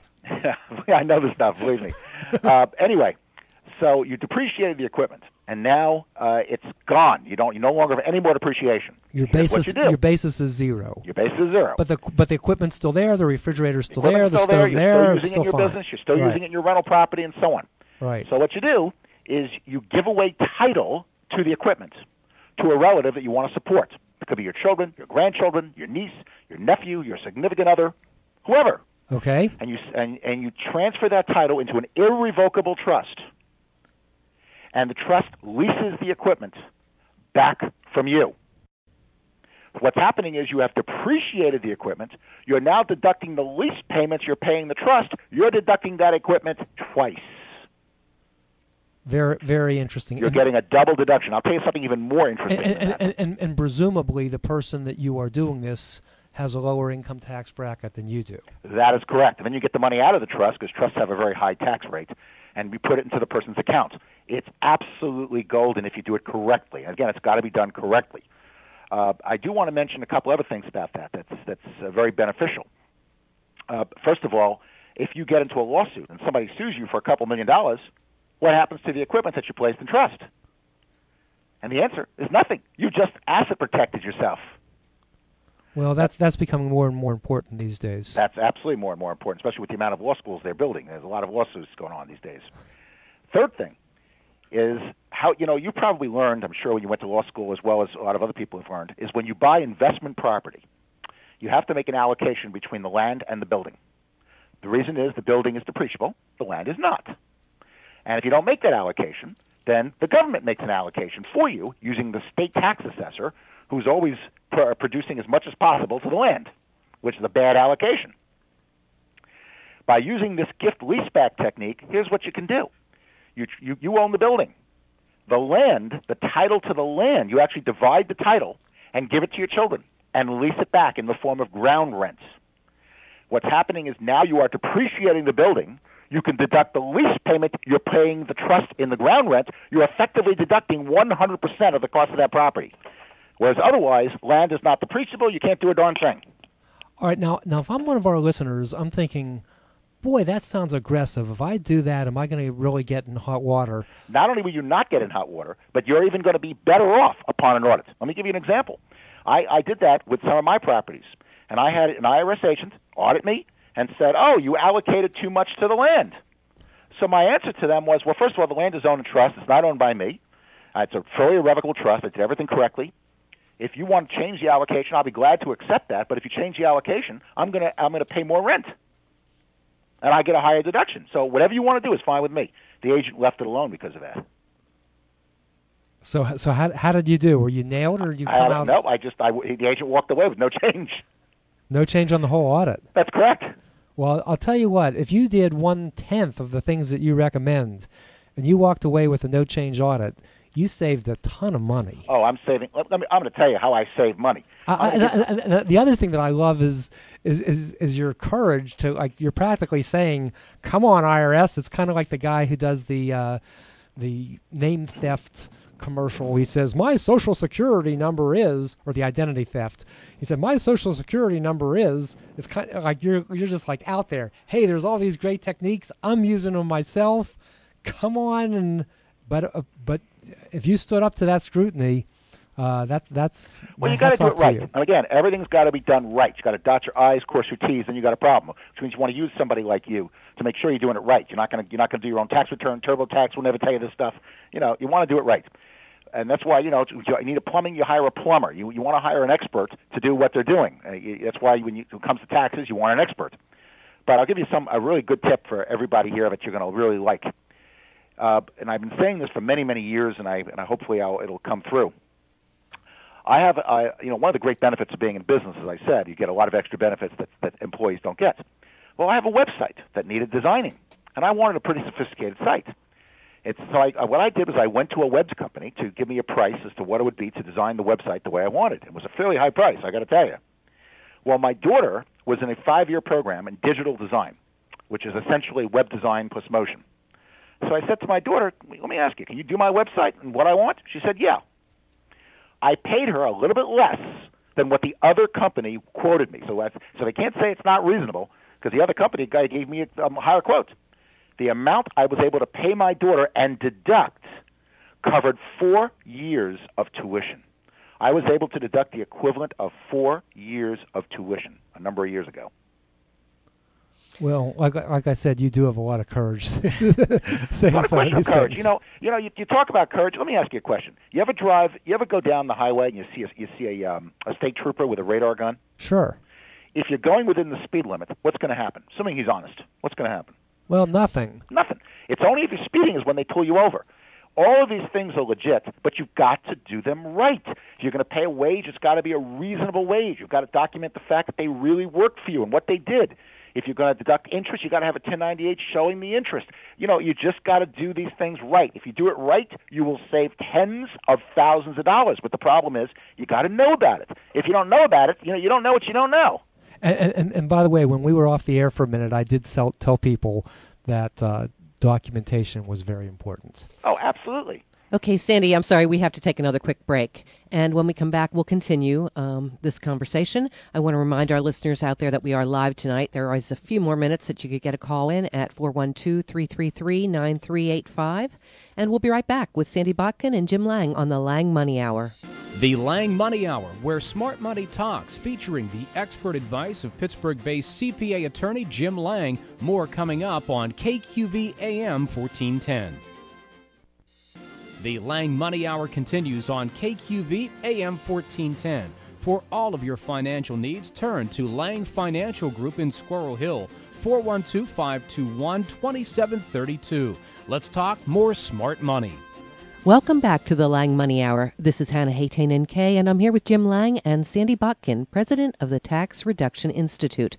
S4: I know this stuff. Believe me. uh, anyway, so you depreciated the equipment, and now uh, it's gone. You don't. You no longer have any more depreciation.
S3: Your
S4: Here's what
S3: basis
S4: you do.
S3: your basis is zero.
S4: Your basis is zero.
S3: But the but the equipment's still there. The refrigerator's still there.
S4: Equipment's
S3: The
S4: still there.
S3: stove
S4: You're
S3: there.
S4: still
S3: It's
S4: using it
S3: still
S4: in your
S3: fine.
S4: business. You're still
S3: Right.
S4: using it in your rental property, and so on.
S3: Right.
S4: So what you do is you give away title to the equipment to a relative that you want to support. It could be your children, your grandchildren, your niece, your nephew, your significant other, whoever.
S3: Okay.
S4: And you and, and you transfer that title into an irrevocable trust. And the trust leases the equipment back from you. What's happening is you have depreciated the equipment. You're now deducting the lease payments you're paying the trust. You're deducting that equipment twice.
S3: Very very interesting.
S4: You're
S3: And-
S4: getting a double deduction. I'll tell you something even more interesting
S3: and,
S4: than
S3: and,
S4: that.
S3: and, and, and presumably the person that you are doing this has a lower income tax bracket than you do.
S4: That is correct. And then you get the money out of the trust because trusts have a very high tax rate, and we put it into the person's account. It's absolutely golden if you do it correctly. Again, it's got to be done correctly. Uh, I do want to mention a couple other things about that that's, that's uh, very beneficial. Uh, first of all, if you get into a lawsuit and somebody sues you for a couple million dollars, what happens to the equipment that you placed in trust? And the answer is nothing. You just asset protected yourself.
S3: Well, that's that's becoming more and more important these days.
S4: That's absolutely more and more important, especially with the amount of law schools they're building. There's a lot of lawsuits going on these days. Third thing is how, you know, you probably learned, I'm sure when you went to law school as well as a lot of other people have learned, is when you buy investment property, you have to make an allocation between the land and the building. The reason is the building is depreciable, the land is not. And if you don't make that allocation, then the government makes an allocation for you using the state tax assessor, who's always pr- producing as much as possible to the land, which is a bad allocation. By using this gift leaseback technique, here's what you can do. You, you, you own the building. The land, the title to the land, you actually divide the title and give it to your children and lease it back in the form of ground rents. What's happening is now you are depreciating the building. You can deduct the lease payment you're paying the trust in the ground rent. You're effectively deducting one hundred percent of the cost of that property. Whereas otherwise, land is not depreciable. You can't do a darn thing.
S3: All right, now, now if I'm one of our listeners, I'm thinking, boy, that sounds aggressive. If I do that, am I going to really get in hot water?
S4: Not only will you not get in hot water, but you're even going to be better off upon an audit. Let me give you an example. I, I did that with some of my properties, and I had an I R S agent audit me and said, oh, you allocated too much to the land. So my answer to them was, well, first of all, the land is owned in trust. It's not owned by me. Uh, it's a fully irrevocable trust. I did everything correctly. If you want to change the allocation, I'll be glad to accept that. But if you change the allocation, I'm going to I'm going to pay more rent, and I get a higher deduction. So whatever you want to do is fine with me. The agent left it alone because of that.
S3: So so how how did you do? Were you nailed or you come
S4: I,
S3: out?
S4: No, I just I, the agent walked away with no change.
S3: No change on the whole audit.
S4: That's correct.
S3: Well, I'll tell you what. If you did one tenth of the things that you recommend, and you walked away with a no change audit, you saved a ton of money.
S4: Oh, I'm saving. Let, let me. I'm going to tell you how I save money.
S3: I, I, and, and, and the other thing that I love is, is is is your courage to, like, you're practically saying, "Come on, I R S." It's kind of like the guy who does the uh, the name theft commercial. He says, "My social security number is," or the identity theft. He said, "My social security number is." It's kind of like you're you're just like out there. Hey, there's all these great techniques. I'm using them myself. Come on, and but uh, but if you stood up to that scrutiny, uh, that that's
S4: well, you got to do it right.
S3: You.
S4: And again, everything's got to be done right. You got to dot your I's, cross your T's, and you got a problem. Which means you want to use somebody like you to make sure you're doing it right. You're not going to you're not going to do your own tax return. TurboTax will never tell you this stuff. You know, you want to do it right. And that's why, you know, you need a plumbing, you hire a plumber. You you want to hire an expert to do what they're doing. Uh, that's why when, you, when it comes to taxes, you want an expert. But I'll give you some a really good tip for everybody here that you're going to really like. Uh, and I've been saying this for many, many years, and I and I hopefully I'll, it'll come through. I have, I, you know, one of the great benefits of being in business, as I said, you get a lot of extra benefits that, that employees don't get. Well, I have a website that needed designing, and I wanted a pretty sophisticated site. It's so I, what I did was I went to a web company to give me a price as to what it would be to design the website the way I wanted. It was a fairly high price, I got to tell you. Well, my daughter was in a five-year program in digital design, which is essentially web design plus motion. So I said to my daughter, let me ask you, can you do my website and what I want? She said, yeah. I paid her a little bit less than what the other company quoted me. So that's, so they can't say it's not reasonable because the other company guy gave me a um, higher quote. The amount I was able to pay my daughter and deduct covered four years of tuition. I was able to deduct the equivalent of four years of tuition a number of years ago.
S3: Well, like like I said, you do have a lot of courage.
S4: Not a question of courage. You know, you know, you, you talk about courage. Let me ask you a question. You ever drive? You ever go down the highway and you see a, you see a um, a state trooper with a radar gun?
S3: Sure.
S4: If you're going within the speed limit, what's going to happen? Assuming he's honest, what's going to happen?
S3: Well, nothing.
S4: Nothing. It's only if you're speeding is when they pull you over. All of these things are legit, but you've got to do them right. If you're going to pay a wage, it's got to be a reasonable wage. You've got to document the fact that they really worked for you and what they did. If you're going to deduct interest, you've got to have a ten ninety-eight showing the interest. You know, you just got to do these things right. If you do it right, you will save tens of thousands of dollars. But the problem is you got to know about it. If you don't know about it, you know, you don't know what you don't know.
S3: And, and, and by the way, when we were off the air for a minute, I did sell, tell people that uh, documentation was very important.
S4: Oh, absolutely.
S2: Okay, Sandy, I'm sorry, we have to take another quick break. And when we come back, we'll continue um, this conversation. I want to remind our listeners out there that we are live tonight. There is a few more minutes that you could get a call in at four one two, three three three, nine three eight five. And we'll be right back with Sandy Botkin and Jim Lang on the Lang Money Hour.
S1: The Lang Money Hour, where smart money talks, featuring the expert advice of Pittsburgh-based C P A attorney Jim Lang. More coming up on K Q V A M fourteen ten. The Lang Money Hour continues on K Q V A M fourteen ten. For all of your financial needs, turn to Lang Financial Group in Squirrel Hill, four one two, five two one, two seven three two. Let's talk more smart money.
S2: Welcome back to the Lang Money Hour. This is Hannah Haytain N K, and I'm here with Jim Lang and Sandy Botkin, president of the Tax Reduction Institute.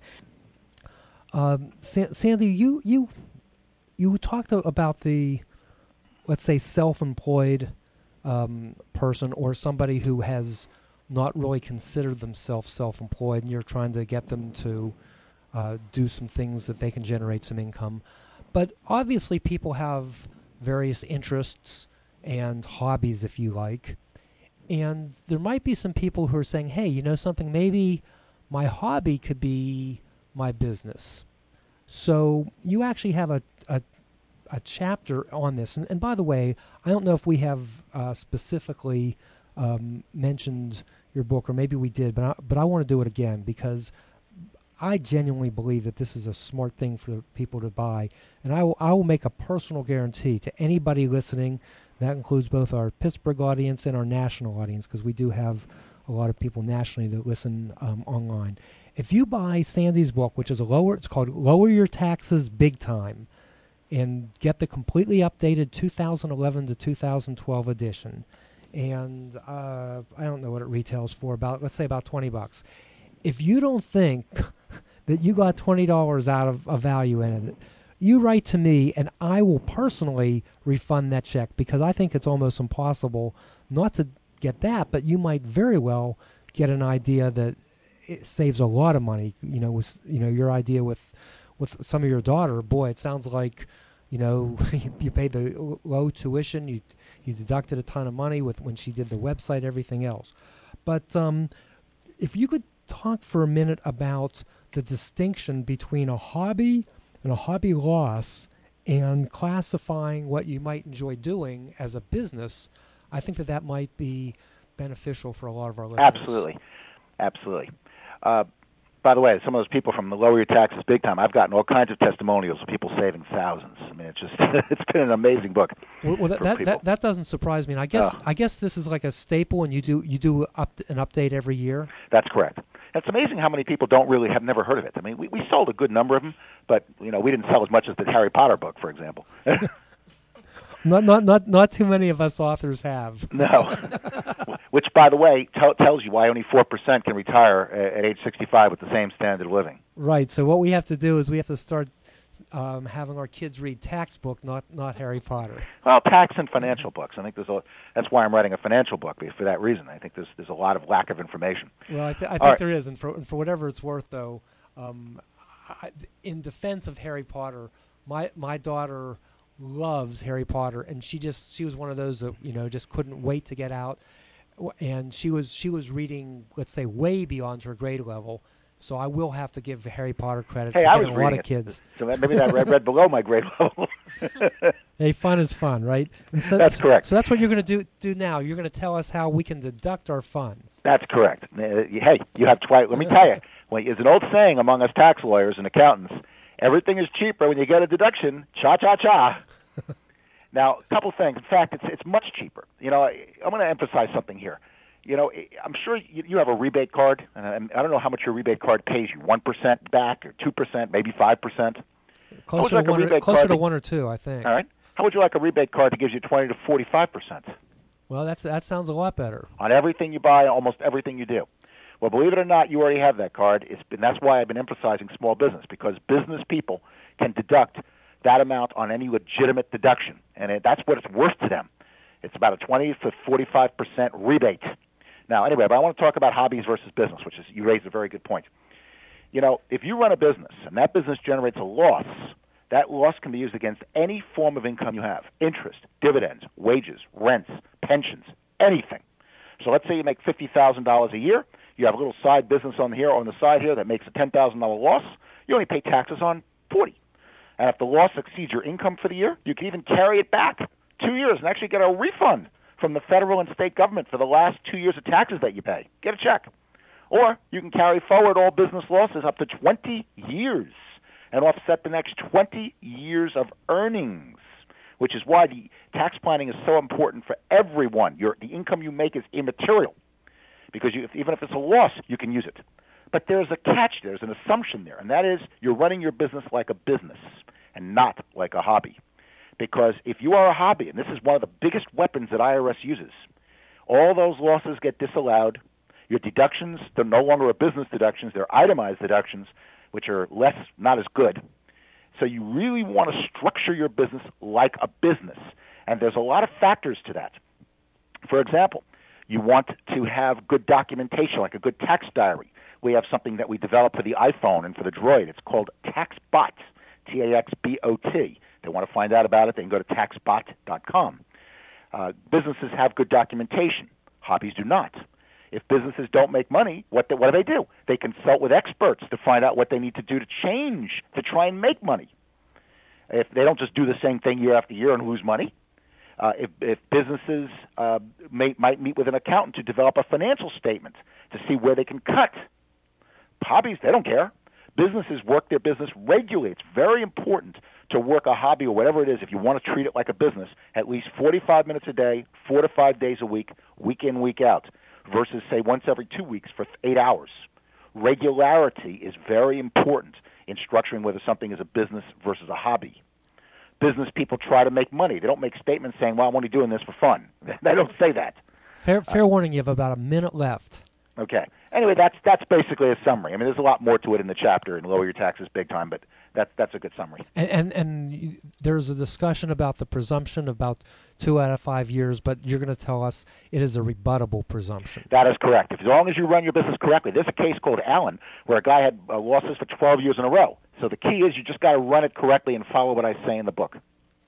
S3: Um, Sa- Sandy, you you you talked about the, let's say, self-employed um, person or somebody who has not really considered themselves self-employed, and you're trying to get them to uh, do some things that they can generate some income. But obviously people have various interests and hobbies, if you like. And there might be some people who are saying, hey, you know something, maybe my hobby could be my business. So you actually have a, a, a chapter on this. And, and by the way, I don't know if we have uh, specifically um, mentioned your book, or maybe we did, but I, but I want to do it again because I genuinely believe that this is a smart thing for people to buy. And I will, I will make a personal guarantee to anybody listening. That includes both our Pittsburgh audience and our national audience, because we do have a lot of people nationally that listen um, online. If you buy Sandy's book, which is a lower, it's called Lower Your Taxes Big Time, and get the completely updated two thousand eleven to two thousand twelve edition, and uh, I don't know what it retails for, about let's say about twenty bucks. If you don't think that you got twenty dollars out of a value in it, you write to me, and I will personally refund that check, because I think it's almost impossible not to get that, but you might very well get an idea that it saves a lot of money. You know, with you know your idea with with some of your daughter, boy, it sounds like you know you paid the low tuition, you you deducted a ton of money with when she did the website, everything else. But um, if you could talk for a minute about the distinction between a hobby and a hobby loss, and classifying what you might enjoy doing as a business, I think that that might be beneficial for a lot of our listeners.
S4: Absolutely. Absolutely. Uh, by the way, some of those people from the Lower Your Taxes Big Time, I've gotten all kinds of testimonials of people saving thousands. I mean, it's just it's been an amazing book.
S3: Well, well that, that, that that doesn't surprise me. And I guess
S4: oh.
S3: I guess this is like a staple, and you do you do up, an update every year.
S4: That's correct. It's amazing how many people don't really have never heard of it. I mean, we, we sold a good number of them, but you know, we didn't sell as much as the Harry Potter book, for example.
S3: not not not not too many of us authors have.
S4: No. Which, by the way, t- tells you why only four percent can retire at age sixty-five with the same standard of living.
S3: Right. So what we have to do is we have to start um, having our kids read tax book, not not Harry Potter.
S4: Well, tax and financial books. I think there's a. That's why I'm writing a financial book, for that reason. I think there's there's a lot of lack of information.
S3: Well, I, th- I think
S4: right.
S3: there is, and for and for whatever it's worth, though, um, I, in defense of Harry Potter, my my daughter loves Harry Potter, and she just she was one of those that you know just couldn't wait to get out, and she was she was reading, let's say, way beyond her grade level. So I will have to give Harry Potter credit
S4: hey,
S3: for
S4: I
S3: getting
S4: was
S3: a lot of
S4: it.
S3: kids.
S4: So maybe that read, read below my grade level.
S3: Hey, fun is fun, right? And so,
S4: that's correct.
S3: So that's what you're going to do do now. You're going to tell us how we can deduct our fun.
S4: That's correct. Uh, hey, you have twice. Let me tell you, well, there's an old saying among us tax lawyers and accountants: everything is cheaper when you get a deduction. Cha cha cha. Now, a couple things. In fact, it's it's much cheaper. You know, I, I'm going to emphasize something here. You know, I'm sure you, you have a rebate card, and I don't know how much your rebate card pays you, one percent back or two percent, maybe five percent?
S3: Closer, to,
S4: like
S3: one, or, closer to
S4: to,
S3: one or two, I think.
S4: All right. How would you like a rebate card that gives you twenty to forty-five percent?
S3: Well, that's that sounds a lot better.
S4: On everything you buy, almost everything you do. Well, believe it or not, you already have that card. It's been, that's why I've been emphasizing small business, because business people can deduct that amount on any legitimate deduction, and it, that's what it's worth to them. It's about a twenty to forty-five percent rebate. Now, anyway, but I want to talk about hobbies versus business, which is, you raised a very good point. You know, if you run a business and that business generates a loss, that loss can be used against any form of income you have: interest, dividends, wages, rents, pensions, anything. So let's say you make fifty thousand dollars a year. You have a little side business on here on the side here that makes a ten thousand dollars loss. You only pay taxes on forty thousand dollars. And if the loss exceeds your income for the year, you can even carry it back two years and actually get a refund from the federal and state government for the last two years of taxes that you pay. Get a check. Or you can carry forward all business losses up to twenty years and offset the next twenty years of earnings, which is why the tax planning is so important for everyone. Your, the income you make is immaterial because you, if, even if it's a loss, you can use it. But there's a catch, there's an assumption there, and that is you're running your business like a business and not like a hobby. Because if you are a hobby, and this is one of the biggest weapons that I R S uses, all those losses get disallowed. Your deductions, they're no longer a business deductions, they're itemized deductions, which are less, not as good. So you really want to structure your business like a business. And there's a lot of factors to that. For example, you want to have good documentation, like a good tax diary. We have something that we developed for the iPhone and for the Droid. It's called TaxBot, T A X B O T. They want to find out about it, they can go to tax bot dot com. Uh, businesses have good documentation. Hobbies do not. If businesses don't make money, what, the, what do they do? They consult with experts to find out what they need to do to change, to try and make money. If they don't just do the same thing year after year and lose money. Uh, if, if businesses uh, may, might meet with an accountant to develop a financial statement to see where they can cut. Hobbies, they don't care. Businesses work their business regularly. It's very important to work a hobby or whatever it is, if you want to treat it like a business, at least forty-five minutes a day, four to five days a week, week in, week out, versus, say, once every two weeks for eight hours. Regularity is very important in structuring whether something is a business versus a hobby. Business people try to make money. They don't make statements saying, well, I'm only doing this for fun. They don't say that.
S3: Fair, fair uh, warning, you have about a minute left.
S4: Okay. Anyway, that's that's basically a summary. I mean, there's a lot more to it in the chapter and Lower Your Taxes Big Time, but that's that's a good summary.
S3: And, and and there's a discussion about the presumption about two out of five years, but you're going to tell us it is a rebuttable presumption.
S4: That is correct. As long as you run your business correctly. There's a case called Allen where a guy had uh, losses for twelve years in a row. So the key is you just got to run it correctly and follow what I say in the book.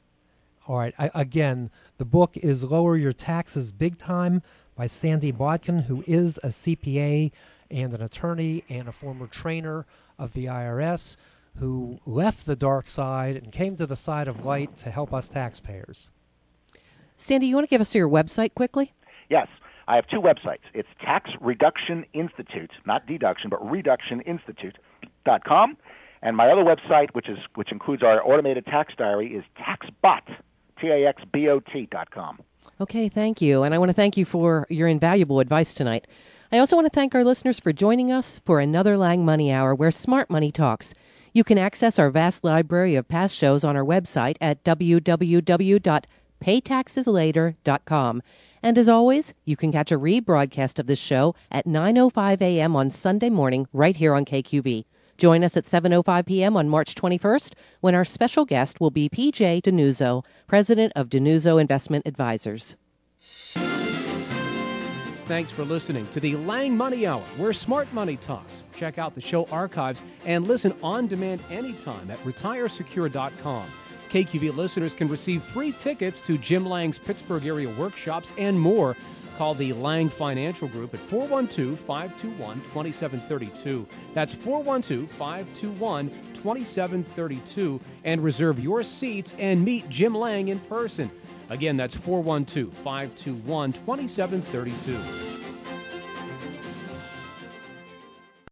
S3: All right. I, again, the book is Lower Your Taxes Big Time by Sandy Botkin, who is a C P A and an attorney and a former trainer of the I R S, who left the dark side and came to the side of light to help us taxpayers.
S2: Sandy, you want to give us your website quickly?
S4: Yes. I have two websites. It's Tax Reduction Institute, not deduction, but reduction institute dot com. And my other website, which is which includes our automated tax diary, is TaxBot, T A X B O T dot com.
S2: Okay, thank you. And I want to thank you for your invaluable advice tonight. I also want to thank our listeners for joining us for another Lang Money Hour where Smart Money talks. You can access our vast library of past shows on our website at w w w dot pay taxes later dot com. And as always, you can catch a rebroadcast of this show at nine oh five a.m. on Sunday morning right here on K Q V. Join us at seven oh five p.m. on March twenty-first when our special guest will be P J Denuzzo, president of Denuzzo Investment Advisors.
S1: Thanks for listening to the Lang Money Hour, where smart money talks. Check out the show archives and listen on demand anytime at retire secure dot com. K Q V listeners can receive free tickets to Jim Lang's Pittsburgh area workshops and more. Call the Lang Financial Group at four one two, five two one, two seven three two. That's four one two, five two one, two seven three two, and reserve your seats and meet Jim Lang in person. Again, that's four one two, five two one, two seven three two.